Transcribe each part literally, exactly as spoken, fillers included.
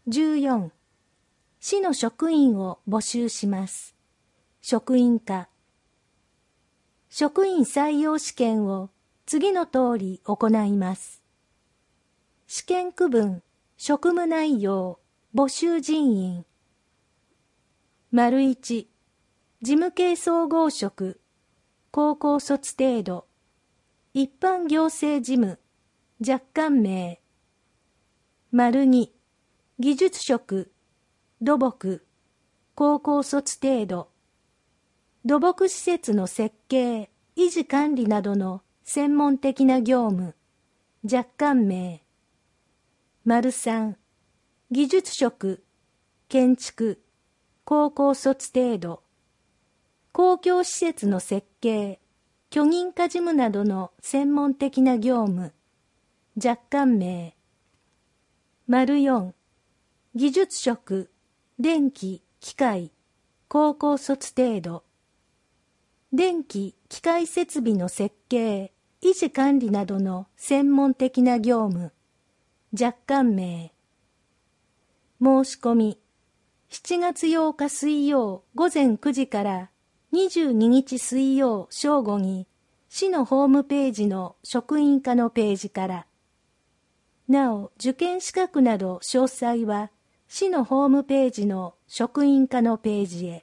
じゅうよん、市の職員を募集します。職員課。職員採用試験を次の通り行います。試験区分、職務内容、募集人員。丸いち、事務系総合職、高校卒程度、一般行政事務、若干名。丸に、技術職、土木、高校卒程度、土木施設の設計、維持管理などの専門的な業務、若干名。丸さん、技術職、建築、高校卒程度、公共施設の設計、許認可事務などの専門的な業務、若干名。丸よん、技術職、電気、機械、高校卒程度、電気・機械設備の設計、維持管理などの専門的な業務、若干名。申し込み、しちがつようか水曜午前くじからにじゅうににち水曜正午に、市のホームページの職員課のページから。なお、受験資格など詳細は、市のホームページの職員課のページへ。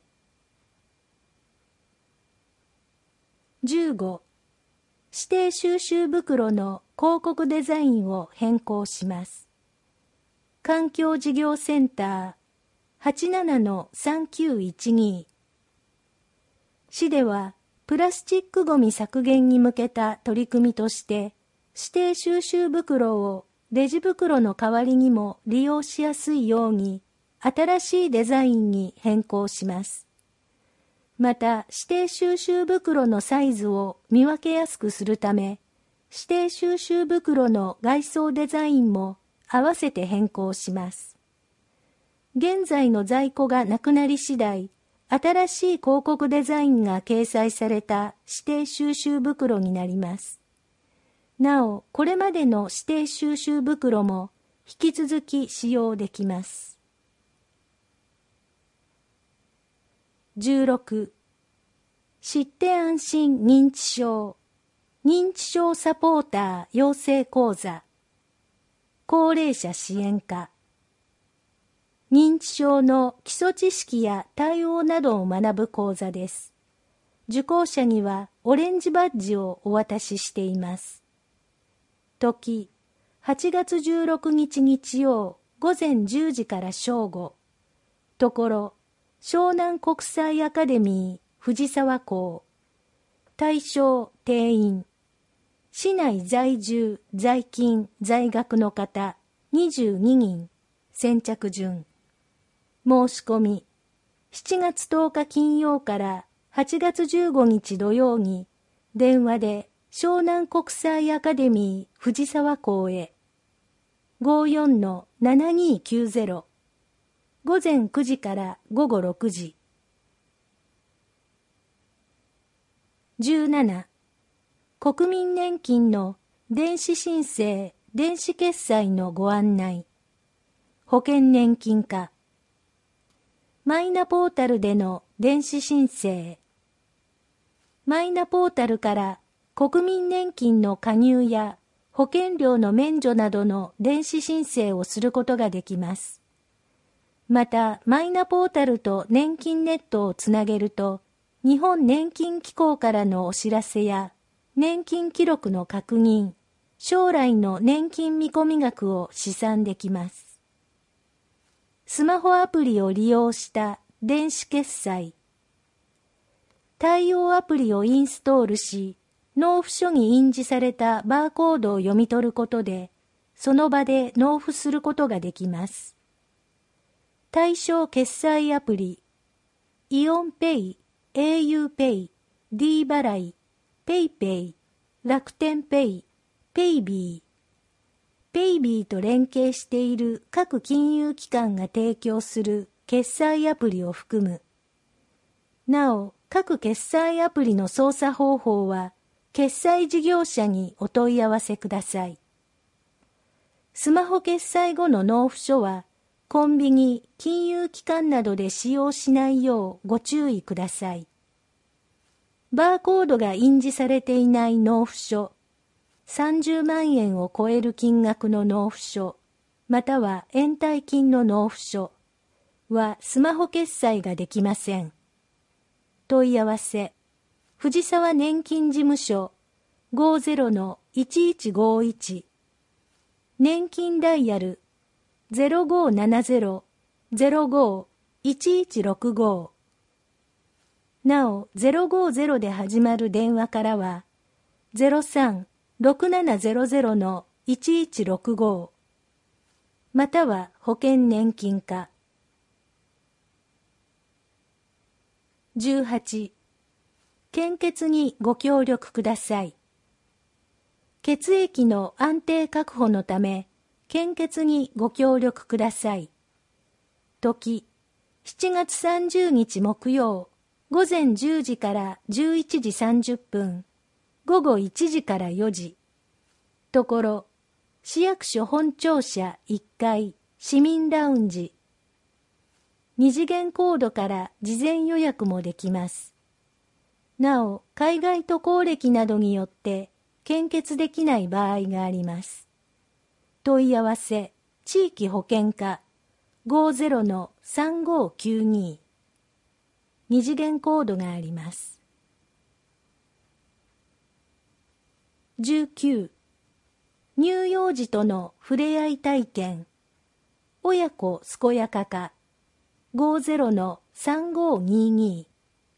じゅうご、指定収集袋の広告デザインを変更します。環境事業センター はちななのさんきゅういちに。市ではプラスチックごみ削減に向けた取り組みとして指定収集袋をレジ袋の代わりにも利用しやすいように新しいデザインに変更します。また指定収集袋のサイズを見分けやすくするため指定収集袋の外装デザインも合わせて変更します。現在の在庫がなくなり次第、新しい広告デザインが掲載された指定収集袋になります。なお、これまでの指定収集袋も引き続き使用できます。じゅうろく、知って安心認知症、認知症サポーター養成講座、高齢者支援課。認知症の基礎知識や対応などを学ぶ講座です。受講者にはオレンジバッジをお渡ししています。時、はちがつじゅうろくにち日曜午前じゅうじから正午。ところ、湘南国際アカデミー藤沢校。対象定員。市内在住、在勤、在学の方にじゅうににん。先着順。申し込み。しちがつとおか金曜からはちがつじゅうごにち土曜に電話で湘南国際アカデミー藤沢校へ ごーよんのななにーきゅうゼロ 午前くじから午後ろくじ。じゅうなな、国民年金の電子申請・電子決済のご案内。保険年金課。マイナポータルでの電子申請。マイナポータルから国民年金の加入や保険料の免除などの電子申請をすることができます。また、マイナポータルと年金ネットをつなげると、日本年金機構からのお知らせや年金記録の確認、将来の年金見込み額を試算できます。スマホアプリを利用した電子決済。対応アプリをインストールし、納付書に印字されたバーコードを読み取ることで、その場で納付することができます。対象決済アプリ、イオンペイ、au ペイ、D 払い、ペイペイ、楽天ペイ、ペイビー。ペイビーと連携している各金融機関が提供する決済アプリを含む。なお、各決済アプリの操作方法は、決済事業者にお問い合わせください。スマホ決済後の納付書は、 コンビニ、金融機関などで使用しないようご注意ください。バーコードが印字されていない納付書、さんじゅうまんえんを超える金額の納付書、または延滞金の納付書はスマホ決済ができません。問い合わせ、藤沢年金事務所 ごじゅうのいちいちごいち、年金ダイヤル ゼロごななゼロ ゼロご いちいちろくご。なお、ゼロごゼロで始まる電話からは、ゼロさん ろくななゼロゼロ のいちいちろくご、または保険年金課。じゅうはち、献血にご協力ください。血液の安定確保のため、献血にご協力ください。時、しちがつさんじゅうにち木曜、午前じゅうじからじゅういちじさんじゅっぷん、午後いちじからよじ。ところ、市役所本庁舎いっかい、市民ラウンジ。二次元コードから事前予約もできます。なお、海外渡航歴などによって献血できない場合があります。問い合わせ、地域保健課 ごじゅうのさんごきゅうに。二次元コードがあります。じゅうきゅう、乳幼児との触れ合い体験、親子健やか課 ごじゅうのさんごにに。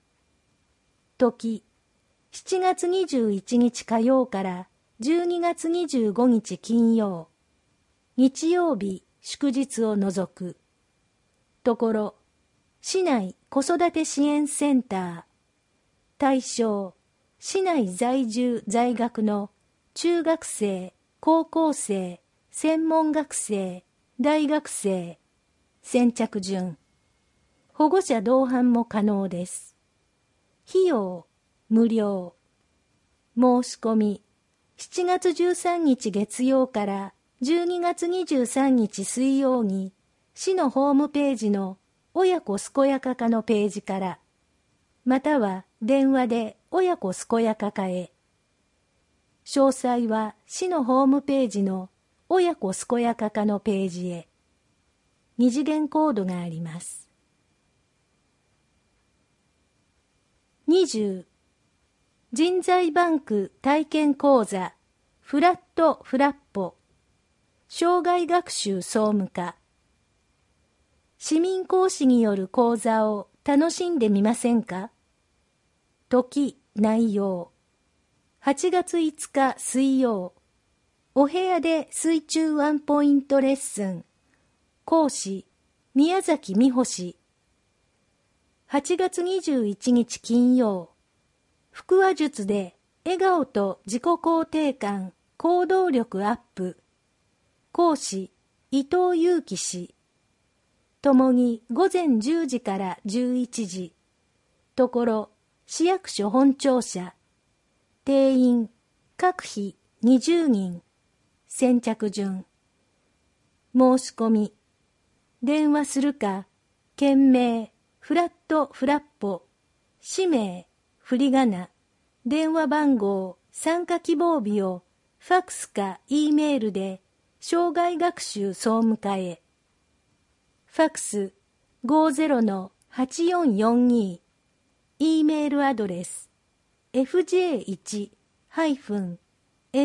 時、しちがつにじゅういちにち火曜からじゅうにがつにじゅうごにち金曜、日曜日祝日を除く。ところ、市内子育て支援センター、対象、市内在住在学の中学生、高校生、専門学生、大学生、先着順。保護者同伴も可能です。費用、無料。申し込み、しちがつじゅうさんにち月曜からじゅうにがつにじゅうさんにち水曜に、市のホームページの親子健やか課のページから、または電話で親子健やか課へ。詳細は市のホームページの親子健やか課のページへ。二次元コードがあります。にじゅう、人材バンク体験講座フラットフラッポ障害学習総務課。市民講師による講座を楽しんでみませんか？時、内容。はちがついつか水曜、お部屋で水中ワンポイントレッスン。講師、宮崎美穂氏。はちがつにじゅういちにち金曜、腹話術で笑顔と自己肯定感、行動力アップ。講師、伊藤祐樹氏。ともに午前じゅうじからじゅういちじ。ところ、市役所本庁舎。定員、各費にじゅうにん。先着順。申し込み。電話するか、件名、フラットフラッポ、氏名、振り仮名、電話番号、参加希望日をファックスか E メールで障害学習総務課へ。ファックス ごじゅうのはちよんよんに。E メールアドレス エフジェーワン ハイフン マ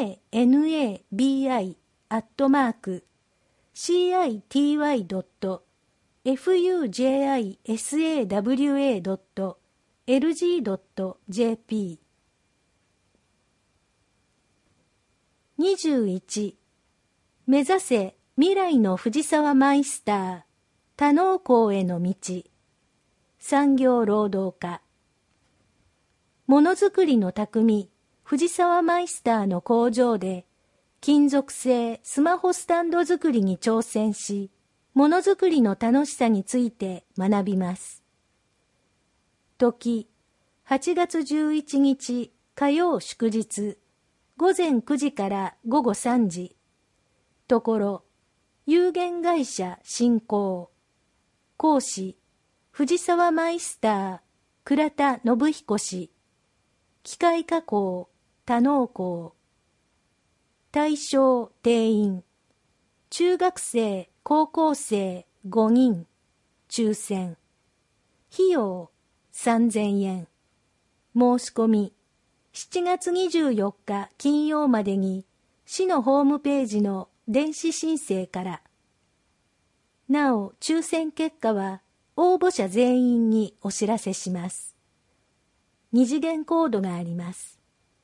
ナビ アットマーク シーアイティーワイ ドット ファジサワ ドット エルジー ドット ジェーピー。にじゅういち、目指せ未来の藤沢マイスター、多能校への道。産業労働課。ものづくりの匠、藤沢マイスターの工場で、金属製スマホスタンド作りに挑戦し、ものづくりの楽しさについて学びます。時、はちがつじゅういちにち火曜祝日、午前くじから午後さんじ。ところ、 有限会社振興。講師、藤沢マイスター、倉田信彦氏。機械加工、多能工。対象定員。中学生、高校生ごにん。抽選。費用さんぜんえん。申し込みしちがつにじゅうよっか金曜までに市のホームページの電子申請から。なお、抽選結果は応募者全員にお知らせします。二次元コードがあります。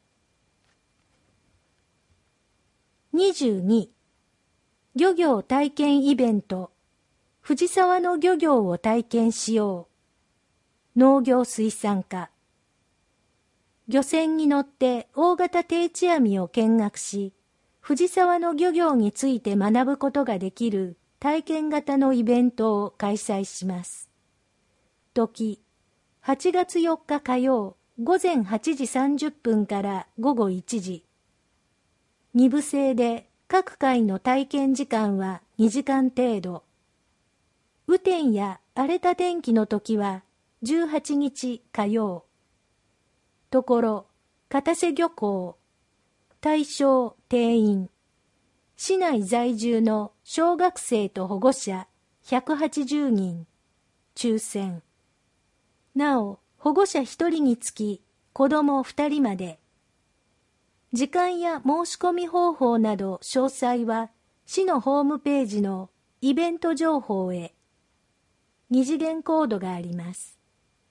にじゅうに漁業体験イベント藤沢の漁業を体験しよう。農業水産課。漁船に乗って大型定置網を見学し、藤沢の漁業について学ぶことができる体験型のイベントを開催します。時、はちがつよっか火曜、午前はちじさんじゅっぷんから午後いちじ。二部制で各回の体験時間はにじかん程度。雨天や荒れた天気の時はじゅうはちにち火曜。ところ、片瀬漁港。対象定員。市内在住の小学生と保護者ひゃくはちじゅうにん。抽選。なお、保護者ひとりにつき子供ふたりまで。時間や申し込み方法など詳細は市のホームページのイベント情報へ。二次元コードがあります。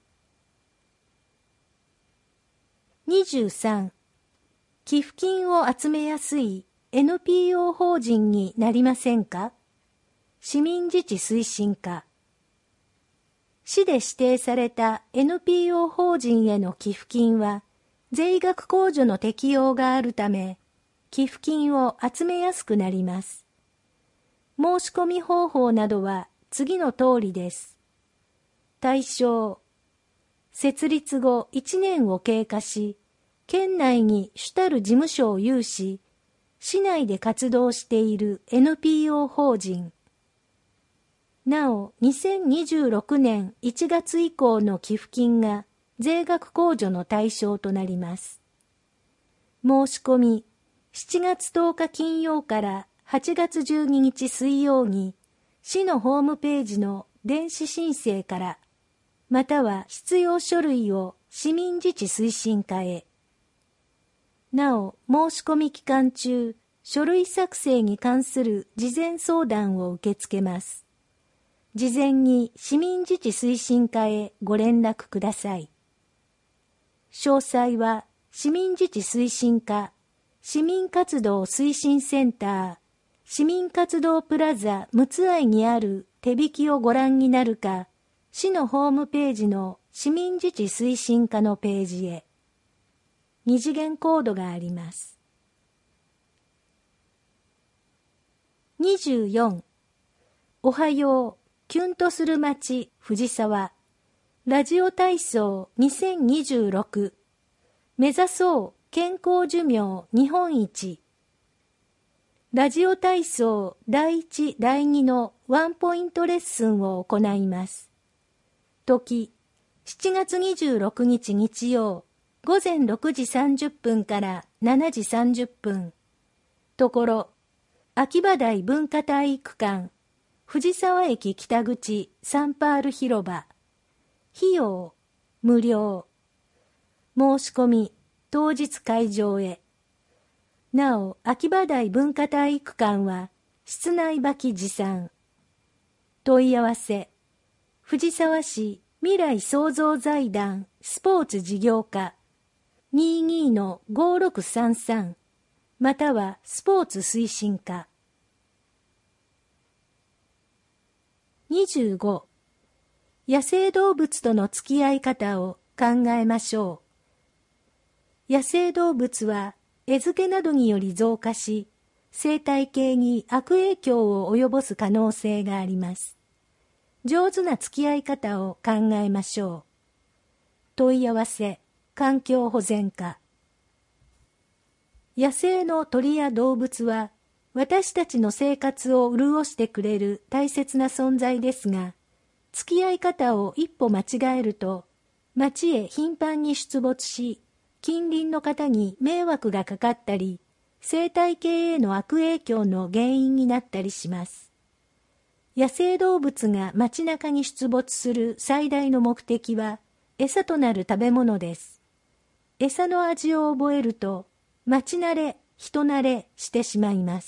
にじゅうさん寄付金を集めやすい エヌピーオー 法人になりませんか？市民自治推進課。市で指定された エヌピーオー 法人への寄付金は税額控除の適用があるため、寄付金を集めやすくなります。申し込み方法などは次の通りです。対象。設立後いちねんを経過し、県内に主たる事務所を有し、市内で活動している エヌピーオー 法人。なお、にせんにじゅうろくねんいちがつ以降の寄付金が税額控除の対象となります。申し込み、しちがつとおか金曜からはちがつじゅうににち水曜に、市のホームページの電子申請から、または必要書類を市民自治推進課へ。なお、申し込み期間中、書類作成に関する事前相談を受け付けます。事前に市民自治推進課へご連絡ください。詳細は市民自治推進課、市民活動推進センター、市民活動プラザむつあいにある手引きをご覧になるか、市のホームページの市民自治推進課のページへ。二次元コードがあります。にじゅうよんおはよう、キュンとする街、藤沢。ラジオ体操にせんにじゅうろく。目指そう健康寿命日本一。ラジオ体操だいいち、だいにのワンポイントレッスンを行います。時、しちがつにじゅうろくにち日曜、午前ろくじさんじゅっぷんからしちじさんじゅっぷん。ところ、秋葉台文化体育館、藤沢駅北口サンパール広場。費用、無料。申し込み、当日会場へ。なお、秋葉台文化体育館は、室内履き持参。問い合わせ、藤沢市未来創造財団スポーツ事業課 にじゅうに のごろくさんさん またはスポーツ推進課。にじゅうご野生動物との付き合い方を考えましょう。野生動物は餌付けなどにより増加し、生態系に悪影響を及ぼす可能性があります。上手な付き合い方を考えましょう。問い合わせ、環境保全課。野生の鳥や動物は私たちの生活を潤してくれる大切な存在ですが、付き合い方を一歩間違えると、町へ頻繁に出没し、近隣の方に迷惑がかかったり、生態系への悪影響の原因になったりします。野生動物が街中に出没する最大の目的は、餌となる食べ物です。餌の味を覚えると、街慣れ、人慣れしてしまいます。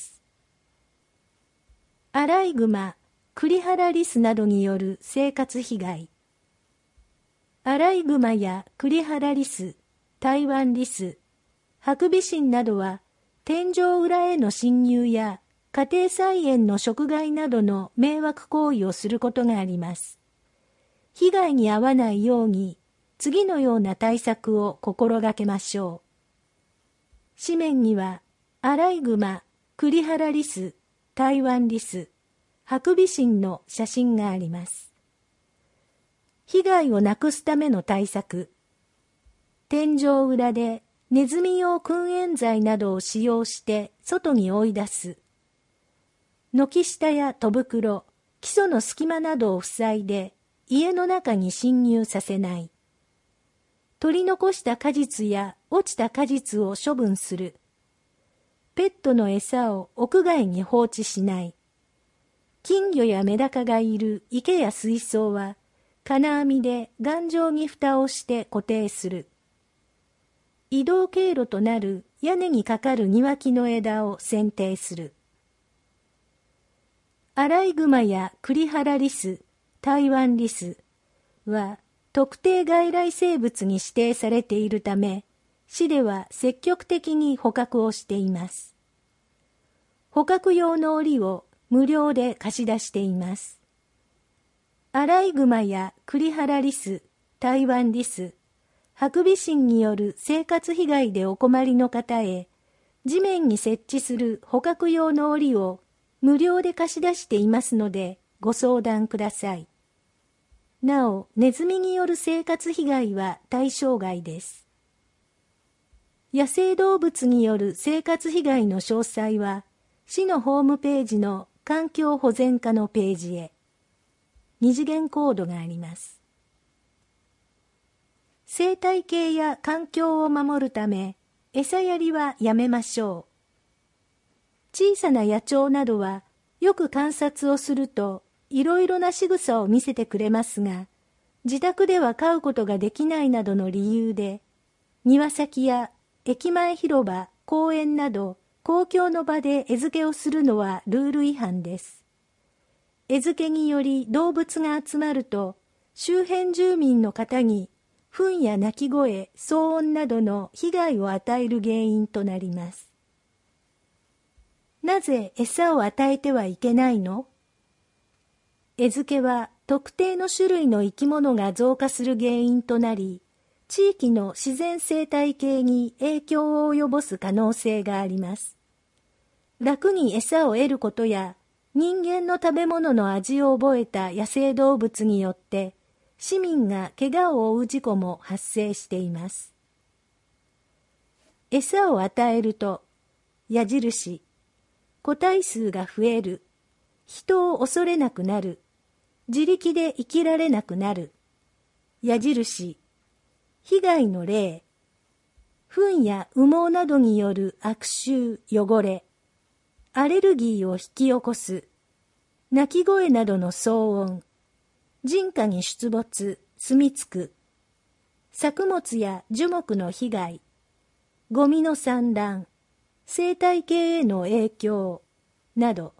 アライグマ、クリハラリスなどによる生活被害。アライグマやクリハラリス、タイワンリス、ハクビシンなどは、天井裏への侵入や家庭菜園の食害などの迷惑行為をすることがあります。被害に遭わないように、次のような対策を心がけましょう。紙面には、アライグマ、クリハラリス、タイワンリス、ハクビシンの写真があります。被害をなくすための対策。天井裏でネズミ用燻煙剤などを使用して外に追い出す。軒下や戸袋、基礎の隙間などを塞いで家の中に侵入させない。取り残した果実や落ちた果実を処分する。ペットの餌を屋外に放置しない。金魚やメダカがいる池や水槽は金網で頑丈に蓋をして固定する。移動経路となる屋根にかかる庭木の枝を剪定する。アライグマやクリハラリス、タイワンリスは特定外来生物に指定されているため、市では積極的に捕獲をしています。捕獲用の檻を無料で貸し出しています。アライグマやクリハラリス、タイワンリス、ハクビシンによる生活被害でお困りの方へ、地面に設置する捕獲用の檻を無料で貸し出していますのでご相談ください。なお、ネズミによる生活被害は対象外です。野生動物による生活被害の詳細は、市のホームページの環境保全課のページへ。二次元コードがあります。生態系や環境を守るため、餌やりはやめましょう。小さな野鳥などは、よく観察をすると、いろいろな仕草を見せてくれますが、自宅では飼うことができないなどの理由で、庭先や駅前広場、公園など、公共の場で餌付けをするのはルール違反です。餌付けにより動物が集まると、周辺住民の方に、糞や鳴き声、騒音などの被害を与える原因となります。なぜ餌を与えてはいけないの？餌付けは特定の種類の生き物が増加する原因となり、地域の自然生態系に影響を及ぼす可能性があります。楽に餌を得ることや、人間の食べ物の味を覚えた野生動物によって、市民が怪我を負う事故も発生しています。餌を与えると、矢印、個体数が増える、人を恐れなくなる、自力で生きられなくなる、矢印、被害の例、糞や羽毛などによる悪臭、汚れ、アレルギーを引き起こす、鳴き声などの騒音、人家に出没、住み着く、作物や樹木の被害、ゴミの散乱、生態系への影響など、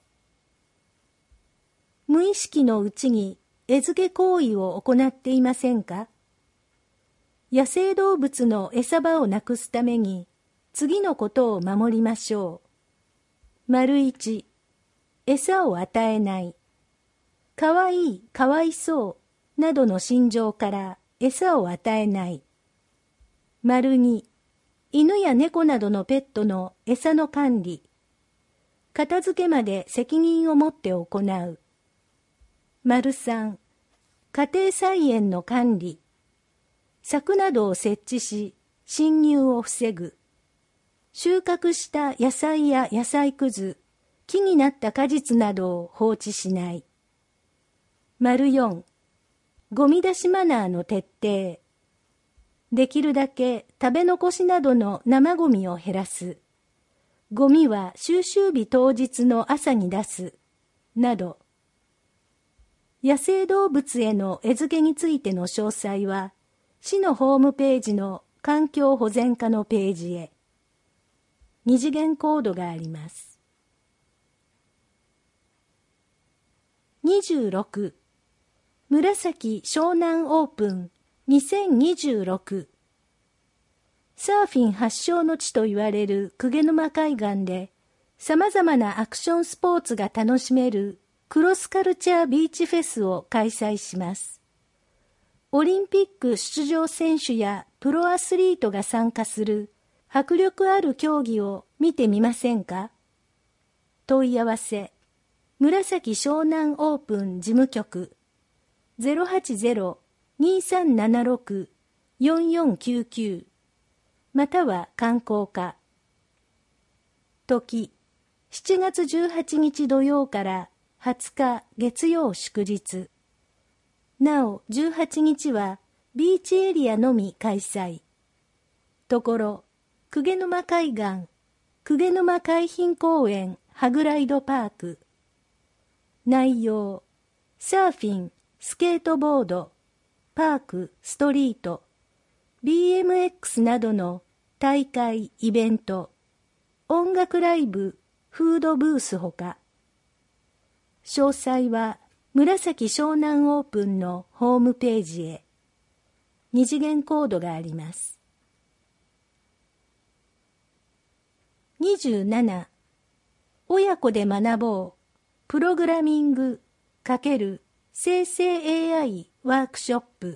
無意識のうちに餌付け行為を行っていませんか？野生動物の餌場をなくすために次のことを守りましょう。丸一、餌を与えない。かわいい、かわいそうなどの心情から餌を与えない。丸二、犬や猫などのペットの餌の管理。片付けまで責任を持って行う。丸三、家庭菜園の管理。柵などを設置し、侵入を防ぐ。収穫した野菜や野菜くず、 木になった果実などを放置しない。丸よん、ゴミ出しマナーの徹底。できるだけ食べ残しなどの生ゴミを減らす。ゴミは収集日当日の朝に出す。など。野生動物への餌付けについての詳細は、市のホームページの環境保全課のページへ。二次元コードがあります。にじゅうろく、紫湘南オープンにせんにじゅうろく。サーフィン発祥の地と言われる鵠沼海岸で、様々なアクションスポーツが楽しめるクロスカルチャービーチフェスを開催します。オリンピック出場選手やプロアスリートが参加する迫力ある競技を見てみませんか？問い合わせ、紫湘南オープン事務局 ゼロはちゼロ にさんななろく よんよんきゅうきゅう または観光課。時、しちがつじゅうはちにち土曜からはつか月曜祝日。なおじゅうはちにちはビーチエリアのみ開催。ところ、鵠沼海岸、鵠沼海浜公園ハグライドパーク。内容、サーフィン、スケートボード、パーク、ストリート、ビーエムエックス などの大会、イベント、音楽ライブ、フードブースほか。詳細は紫湘南オープンのホームページへ。二次元コードがあります。にじゅうなな、親子で学ぼう、プログラミング×生成 エーアイ ワークショップ。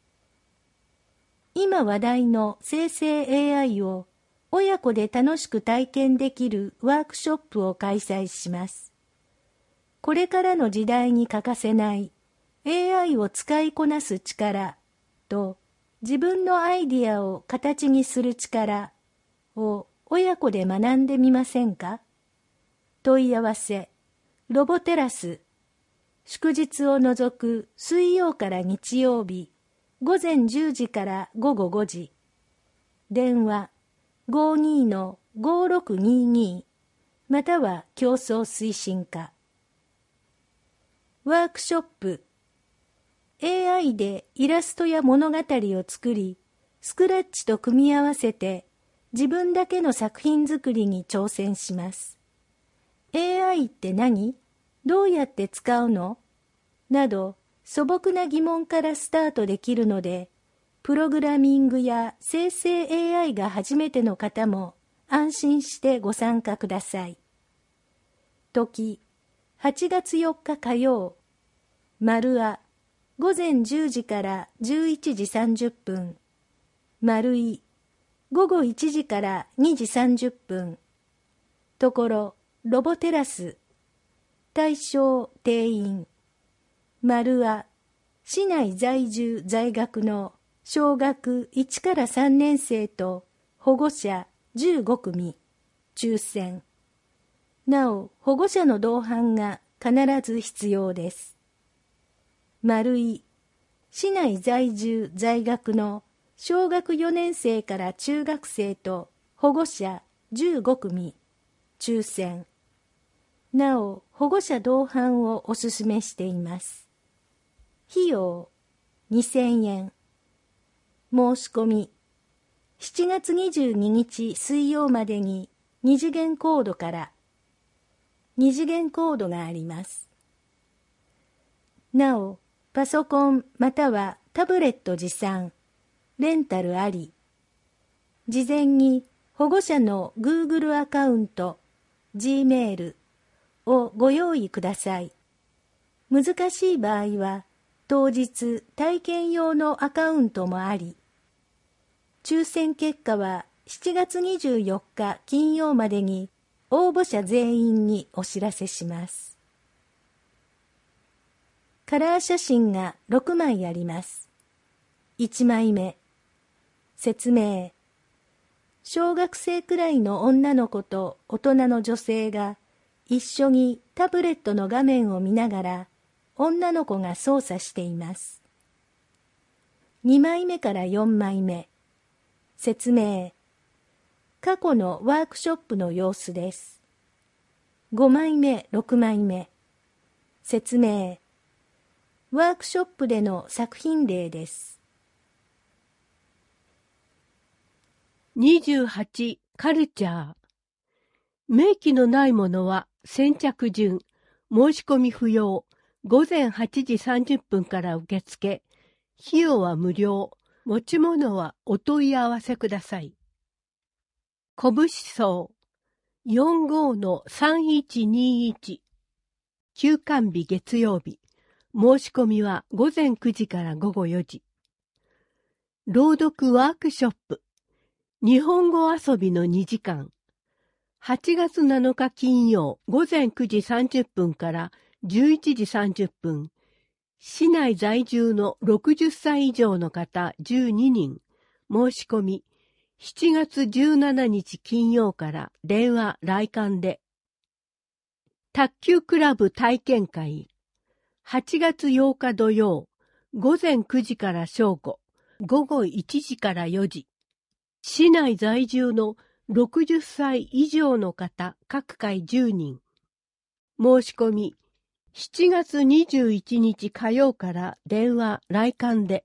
今話題の生成 エーアイ を親子で楽しく体験できるワークショップを開催します。これからの時代に欠かせない エーアイ を使いこなす力と自分のアイディアを形にする力を親子で学んでみませんか？問い合わせ、ロボテラス、祝日を除く水曜から日曜日、ごぜんじゅうじからごごごじ。電話 ごーにーのごーろくにーにー または競争推進課。ワークショップ。エーアイ でイラストや物語を作り、スクラッチと組み合わせて自分だけの作品作りに挑戦します。エーアイ って何？どうやって使うの？など素朴な疑問からスタートできるので、プログラミングや生成 エーアイ が初めての方も安心してご参加ください。時、はちがつよっか火曜、丸あ、ごぜんじゅうじからじゅういちじさんじゅっぷん、丸い、ごごいちじからにじさんじゅっぷん、ところ、ロボテラス、対象定員、丸あ、市内在住在学の小学いちからさんねん生と保護者じゅうごくみ、抽選。なお、保護者の同伴が必ず必要です。丸い、市内在住在学の小学よねん生から中学生と保護者じゅうごくみ、抽選。なお、保護者同伴をお勧めしています。費用にせんえん。申し込みしちがつにじゅうににち水曜までに二次元コードから二次元コードがあります。なお、パソコンまたはタブレット持参、レンタルあり。事前に保護者の Google アカウント、Gmail をご用意ください。難しい場合は、当日体験用のアカウントもあり、抽選結果はしちがつにじゅうよっか金曜までに応募者全員にお知らせします。カラー写真がろくまいあります。いちまいめ。説明。小学生くらいの女の子と大人の女性が一緒にタブレットの画面を見ながら女の子が操作しています。にまいめからよんまいめ。説明。過去のワークショップの様子です。ごまいめ、ろくまいめ。説明。ワークショップでの作品例です。 にじゅうはち. カルチャー。明記のないものは先着順、申し込み不要、ごぜんはちじさんじゅっぷんから受付、費用は無料、持ち物はお問い合わせください。拳荘 よんごのさんいちにいち 休館日月曜日、申し込みはごぜんくじからごごよじ。朗読ワークショップ、日本語遊びのにじかん、はちがつなのか金曜ごぜんくじさんじゅっぷんからじゅういちじさんじゅっぷん、市内在住のろくじゅっさい以上の方じゅうににん、申し込み、しちがつじゅうしちにち金曜から電話来館で。卓球クラブ体験会、はちがつようか土曜、ごぜんくじから正午、ごごいちじからよじ。市内在住のろくじゅっさい以上の方各回じゅうにん。申し込み、しちがつにじゅういちにち火曜から電話来館で。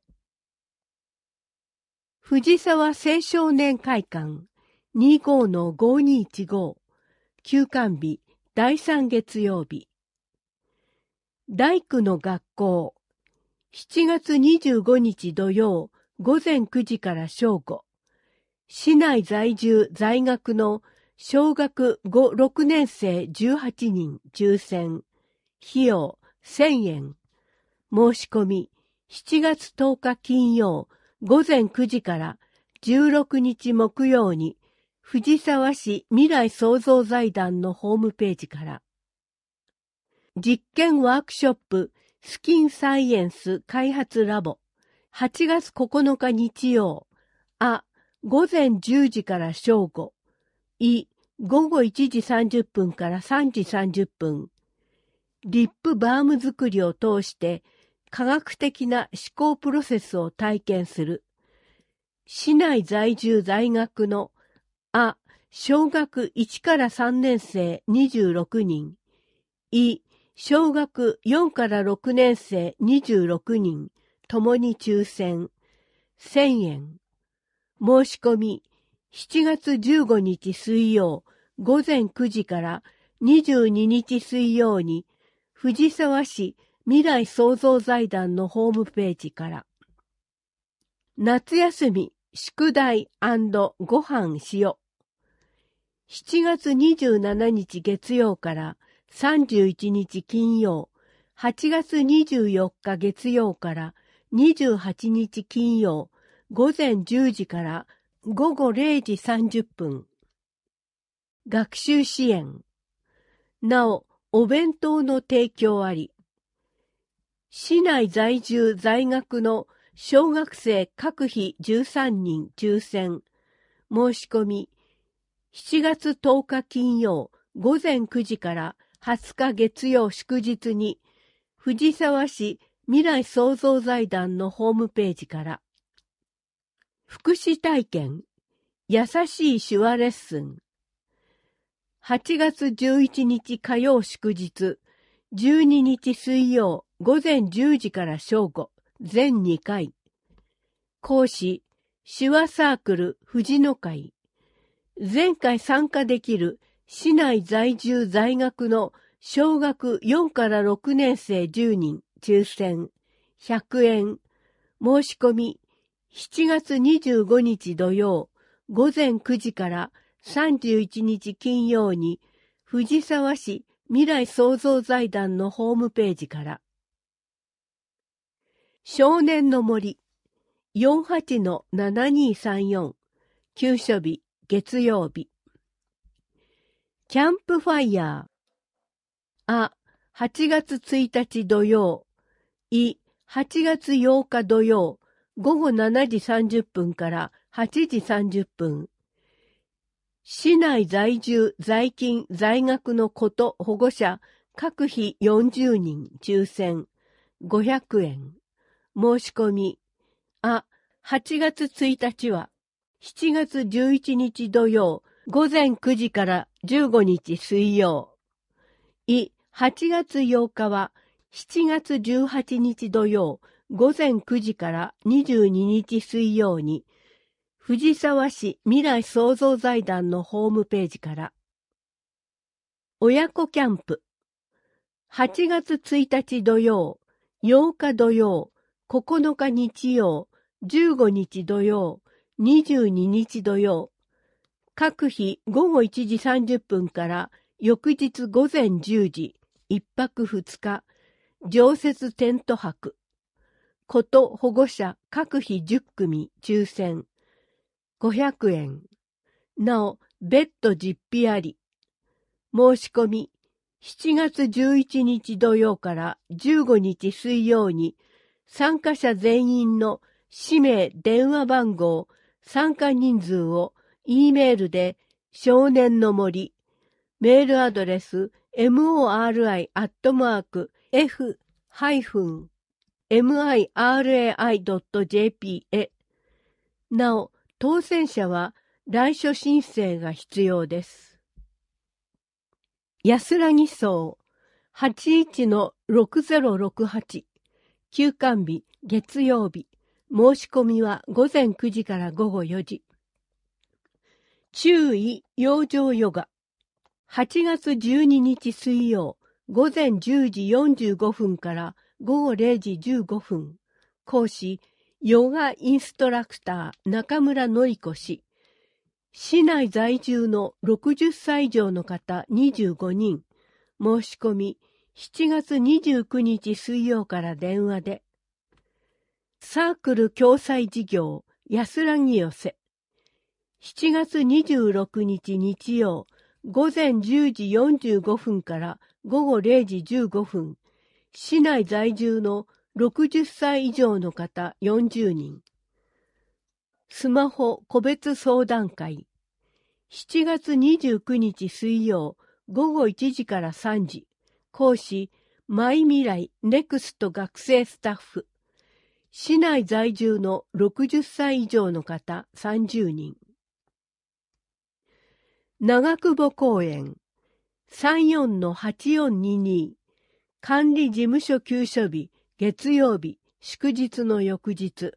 藤沢青少年会館 にじゅうごのごにいちご 休館日だいさん月曜日。大工の学校しちがつにじゅうごにち土曜ごぜんくじから正午。市内在住在学の小学ご、ろくねんせいじゅうはちにん抽選。費用せんえん。申し込みしちがつとおか金曜ごぜんくじからじゅうろくにち木曜に藤沢市未来創造財団のホームページから。実験ワークショップスキンサイエンス開発ラボはちがつここのか日曜あごぜんじゅうじから正午いごごいちじさんじゅっぷんからさんじさんじゅっぷんリップバーム作りを通して科学的な思考プロセスを体験する市内在住在学のあ小学いちからさんねんせいにじゅうろくにんい小学よんからろくねんせいにじゅうろくにんともに抽選せんえん。申し込みしちがつじゅうごにち水曜ごぜんくじからにじゅうににち水曜に藤沢市未来創造財団のホームページから。夏休み宿題&ご飯しよ。しちがつにじゅうしちにち月曜からさんじゅういちにち金曜、はちがつにじゅうよっか月曜からにじゅうはちにち金曜、ごぜんじゅうじからごごれいじさんじゅっぷん。学習支援。なお、お弁当の提供あり。市内在住在学の小学生各日じゅうさんにん抽選。申し込み。しちがつとおか金曜ごぜんくじからはつか月曜祝日に藤沢市未来創造財団のホームページから。福祉体験優しい手話レッスンはちがつじゅういちにち火曜祝日じゅうににち水曜ごぜんじゅうじから正午全にかい講師手話サークル藤野会前回参加できる市内在住在学の小学よんからろくねんせいじゅうにん抽選ひゃくえん申し込みしちがつにじゅうごにち土曜ごぜんくじからさんじゅういちにち金曜に藤沢市未来創造財団のホームページから。少年の森 よんはちのななにさんよん 休所日月曜日。キャンプファイヤー。あ、はちがつついたち土曜。い、はちがつようか土曜。ごごしちじさんじゅっぷんからはちじさんじゅっぷん。 市内在住、在勤、在学の子と保護者、各日よんじゅうにん抽選、ごひゃくえん。申し込み、あ、はちがつついたちは、しちがつじゅういちにち土曜、ごぜんくじからじゅうごにち水曜。い、はちがつようかは、しちがつじゅうはちにち土曜、ごぜんくじからにじゅうににち水曜に、藤沢市未来創造財団のホームページから。親子キャンプ。はちがつついたち土曜、ようか土曜、ここのか日曜、じゅうごにち土曜、にじゅうににち土曜。各日ごごいちじさんじゅっぷんから翌日ごぜんじゅうじ、いっぱくふつか、常設テント泊。子と保護者各日じゅっくみ抽選。ごひゃくえん。なお、別途実費あり。申し込み、しちがつじゅういちにち土曜からじゅうごにち水曜に、参加者全員の氏名、電話番号、参加人数を E メールで少年の森、メールアドレス モリ アットマーク エフ ミライ ドット ジェーピー へ。なお、当選者は来所申請が必要です。安らぎ荘 はちいちのろくぜろろくはち 休館日月曜日。申し込みはごぜんくじからごごよじ。注意養生ヨガはちがつじゅうににち水曜ごぜんじゅうじよんじゅうごふんからごごれいじじゅうごふん。講師ヨガインストラクター中村のり子氏。市内在住のろくじゅっさい以上の方にじゅうごにん。申し込みしちがつにじゅうくにち水曜から電話で。サークル共済事業安らぎ寄せ。しちがつにじゅうろくにち日曜ごぜんじゅうじよんじゅうごふんからごごれいじじゅうごふん。市内在住のろくじゅっさい以上の方よんじゅうにん。スマホ個別相談会。しちがつにじゅうくにち水曜ごごいちじからさんじ。講師マイミライネクスト学生スタッフ。市内在住のろくじゅっさい以上の方さんじゅうにん。長久保公園 さんよんのはちよんにに 管理事務所休所日月曜日祝日の翌日。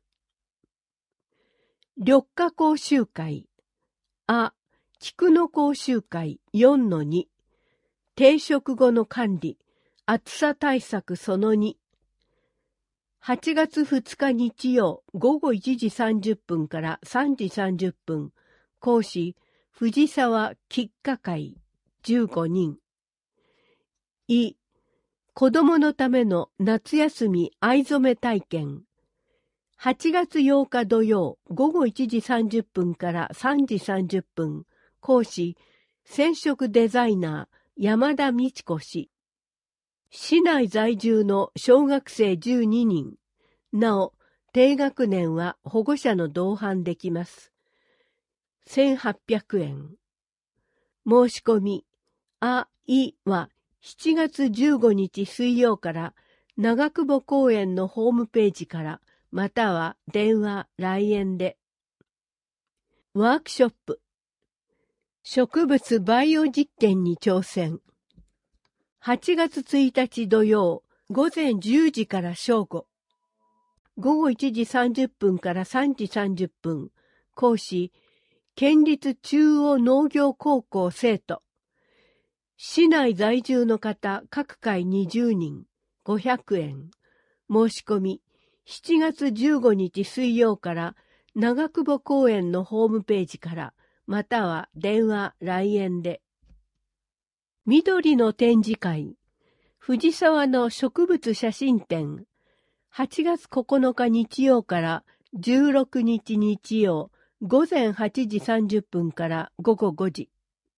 緑化講習会あ、菊の講習会 よんのに 定食後の管理暑さ対策そのに。はちがつふつか日曜ごごいちじさんじゅっぷんからさんじさんじゅっぷん。講師藤沢菊花会じゅうごにん。い、子どものための夏休み藍染め体験。はちがつようか土曜ごごいちじさんじゅっぷんからさんじさんじゅっぷん。講師染色デザイナー山田美智子氏。市内在住の小学生じゅうににん。なお、低学年は保護者の同伴できます。せんはっぴゃくえん。申し込み、あ、いはしちがつじゅうごにち水曜から長久保公園のホームページからまたは電話、来園で。ワークショップ。植物バイオ実験に挑戦。はちがつついたち土曜、ごぜんじゅうじから正午。ごごいちじさんじゅっぷんからさんじさんじゅっぷん。講師、県立中央農業高校生徒。市内在住の方各回にじゅうにん。ごひゃくえん。申し込み、しちがつじゅうごにち水曜から長久保公園のホームページから、または電話、来園で。緑の展示会。藤沢の植物写真展。はちがつここのか日曜からじゅうろくにち日曜ごぜんはちじさんじゅっぷんからごごごじ。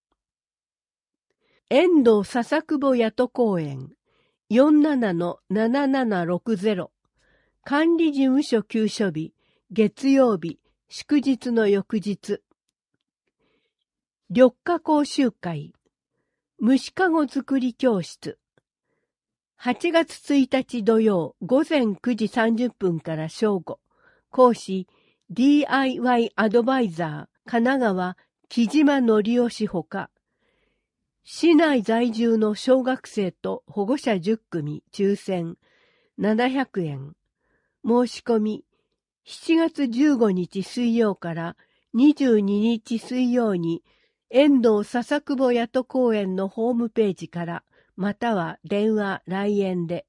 遠藤笹久保谷戸公園 よんじゅうななのななななろくぜろ。管理事務所休所日月曜日祝日の翌日。 緑化講習会、虫かご作り教室。はちがつついたち土曜午前くじさんじゅっぷんから正午。講師 ディーアイワイ アドバイザー神奈川木島則夫氏ほか、市内在住の小学生と保護者じゅっくみ抽選ななひゃくえん。申し込みしちがつじゅうごにち水曜からにじゅうににち水曜に遠藤笹久保谷戸公園のホームページからまたは電話来園で。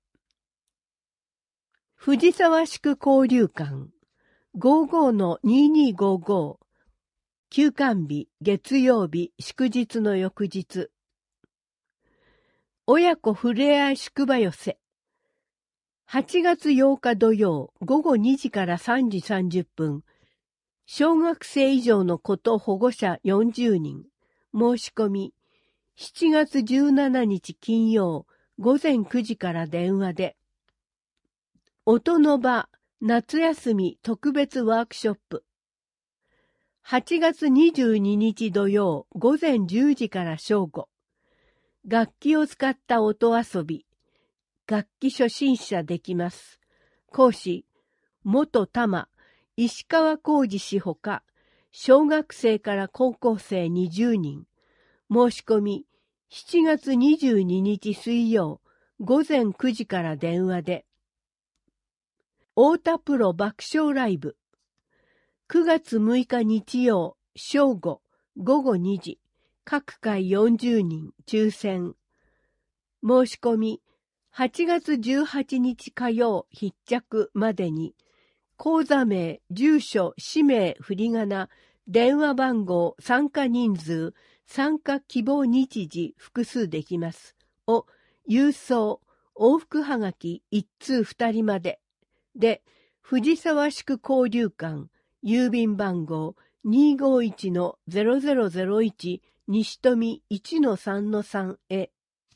藤沢地区交流館 ごじゅうごのにせんにひゃくごじゅうご 休館日月曜日祝日の翌日。親子ふれあい宿場寄せはちがつようか土曜午後にじからさんじさんじゅっぷん。小学生以上の子と保護者よんじゅうにん。申し込みしちがつじゅうしちにち金曜午前くじから電話で。音の場夏休み特別ワークショップ。はちがつにじゅうににち土曜午前じゅうじから正午。楽器を使った音遊び。楽器初心者できます。講師、元多摩、石川浩二氏ほか、小学生から高校生にじゅうにん。申し込み、しちがつにじゅうににち水曜、午前くじから電話で。太田プロ爆笑ライブ。くがつむいか日曜、正午、ごごにじ。各回よんじゅうにん、抽選。申し込み、はちがつじゅうはちにち火曜必着までに、講座名、住所、氏名、振り仮名、電話番号、参加人数、参加希望日時、複数できます。を、郵送、往復はがきいっつうふたりまで。で、藤沢地区交流館、郵便番号 にーごーいちのゼロゼロゼロいち 西富 いちのさんのさん へ。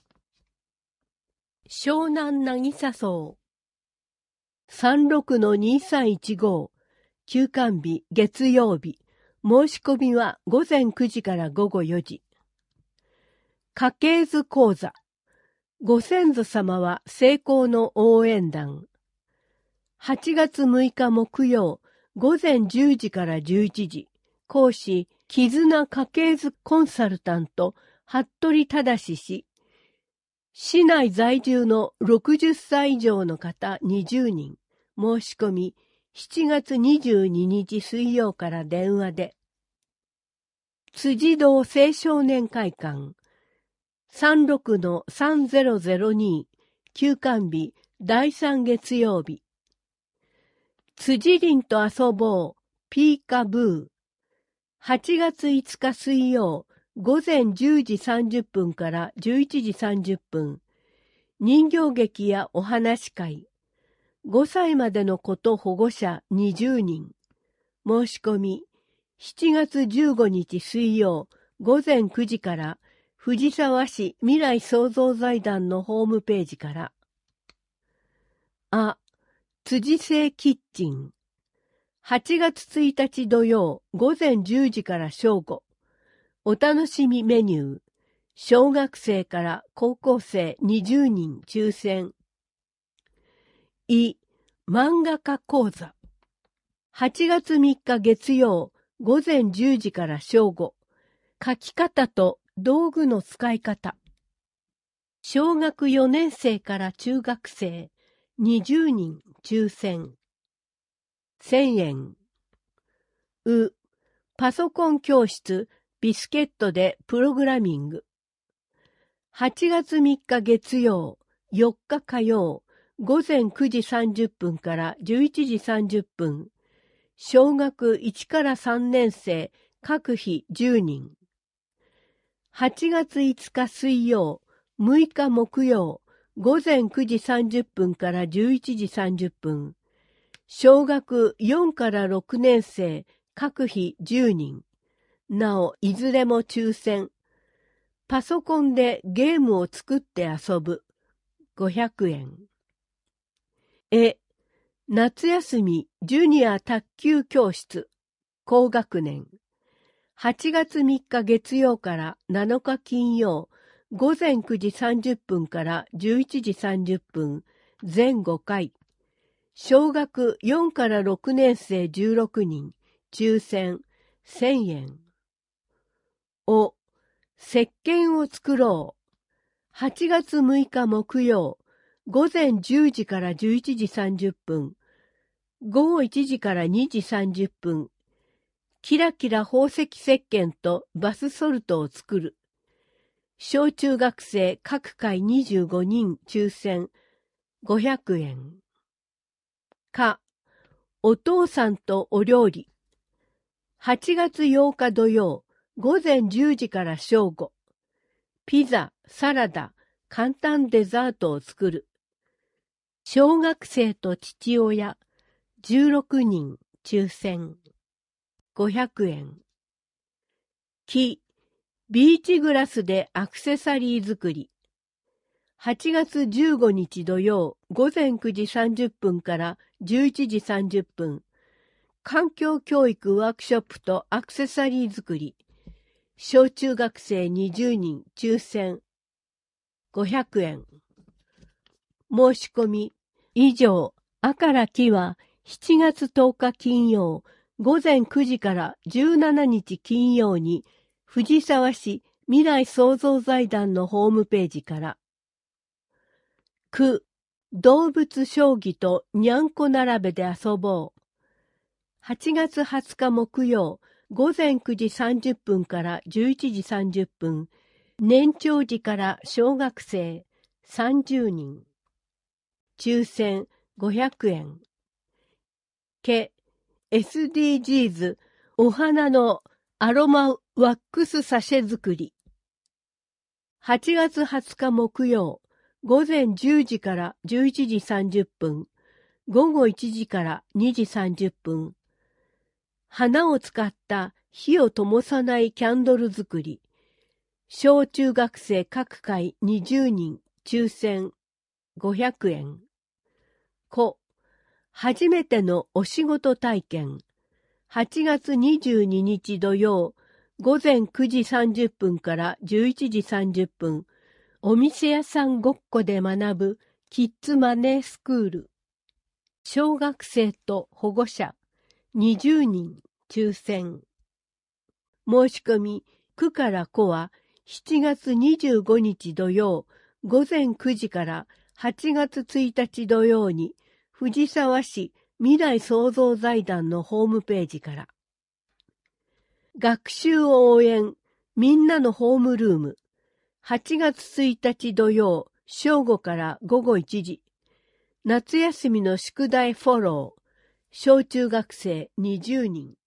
湘南渚荘 さんろくのにさんいちご 休館日月曜日。申し込みはごぜんくじからごごよじ。家系図講座。ご先祖様は成功の応援団。はちがつむいか木曜ごぜんじゅうじからじゅういちじ。講師、絆家系図コンサルタント、服部忠氏。市内在住のろくじゅっさい以上の方にじゅうにん。申し込みしちがつにじゅうににち水曜から電話で。辻堂青少年会館 さんろくのさんぜろぜろに 休館日だいさん月曜日。辻凛と遊ぼうピーカブーはちがついつか水曜午前じゅうじさんじゅっぷんからじゅういちじさんじゅっぷん。人形劇やお話会。ごさいまでの子と保護者にじゅうにん。申し込みしちがつじゅうごにち水曜午前くじから藤沢市未来創造財団のホームページから。あ、辻製キッチン。はちがつついたち土曜午前じゅうじから正午。お楽しみメニュー。小学生から高校生にじゅうにん抽選。い、漫画家講座。はちがつみっか月曜午前じゅうじから正午。書き方と道具の使い方。小学よねんせいから中学生にじゅうにん抽選。せんえん。う、パソコン教室ビスケットでプログラミング。はちがつみっか月曜、よっか火曜、午前くじさんじゅっぷんからじゅういちじさんじゅっぷん。小学いちからさんねんせい各日じゅうにん。はちがついつか水曜、むいか木曜、午前くじさんじゅっぷんからじゅういちじさんじゅっぷん。小学よんからろくねんせい各日じゅうにん。なお、いずれも抽選。パソコンでゲームを作って遊ぶ。ごひゃくえん。え、夏休みジュニア卓球教室。高学年。 はちがつみっか月曜からなのか金曜、ごぜんくじさんじゅっぷんからじゅういちじさんじゅっぷん、全ごかい。小学よんからろくねんせいじゅうろくにん、抽選せんえん。お、石鹸を作ろう。はちがつむいか木曜、ごぜんじゅうじからじゅういちじさんじゅっぷん、ごごいちじからにじさんじゅっぷん、キラキラ宝石石鹸とバスソルトを作る。小中学生各回にじゅうごにん抽選ごひゃくえん。か、お父さんとお料理。はちがつようか土曜、ごぜんじゅうじから正午。ピザ、サラダ、簡単デザートを作る。小学生と父親、じゅうろくにん抽選ごひゃくえん。き、ビーチグラスでアクセサリー作り。はちがつじゅうごにち土曜、ごぜんくじさんじゅっぷんからじゅういちじさんじゅっぷん。環境教育ワークショップとアクセサリー作り。小中学生にじゅうにん抽選ごひゃくえん。申し込み。以上、あからきはしちがつとおか金曜、ごぜんくじからじゅうしちにち金曜に、藤沢市未来創造財団のホームページから。く、動物将棋とにゃんこ並べで遊ぼう。はちがつはつか木曜、ごぜんくじさんじゅっぷんからじゅういちじさんじゅっぷん、年長児から小学生さんじゅうにん。抽選ごひゃくえん。け、エスディージーズ お花のアロマワックスサシェ作り。はちがつはつか木曜、ごぜんじゅうじからじゅういちじさんじゅっぷん、ごごいちじからにじさんじゅっぷん。花を使った火を灯さないキャンドル作り。小中学生各回にじゅうにん抽選ごひゃくえん。こ、初めてのお仕事体験。はちがつにじゅうににち土曜、ごぜんくじさんじゅっぷんからじゅういちじさんじゅっぷん、お店屋さんごっこで学ぶキッズマネースクール。小学生と保護者にじゅうにん抽選。申し込み、くからこはしちがつにじゅうごにち土曜、ごぜんくじからはちがつついたち土曜に、藤沢市未来創造財団のホームページから。学習応援みんなのホームルーム。はちがつついたち土曜、正午からごごいちじ。夏休みの宿題フォロー。小中学生にじゅうにん。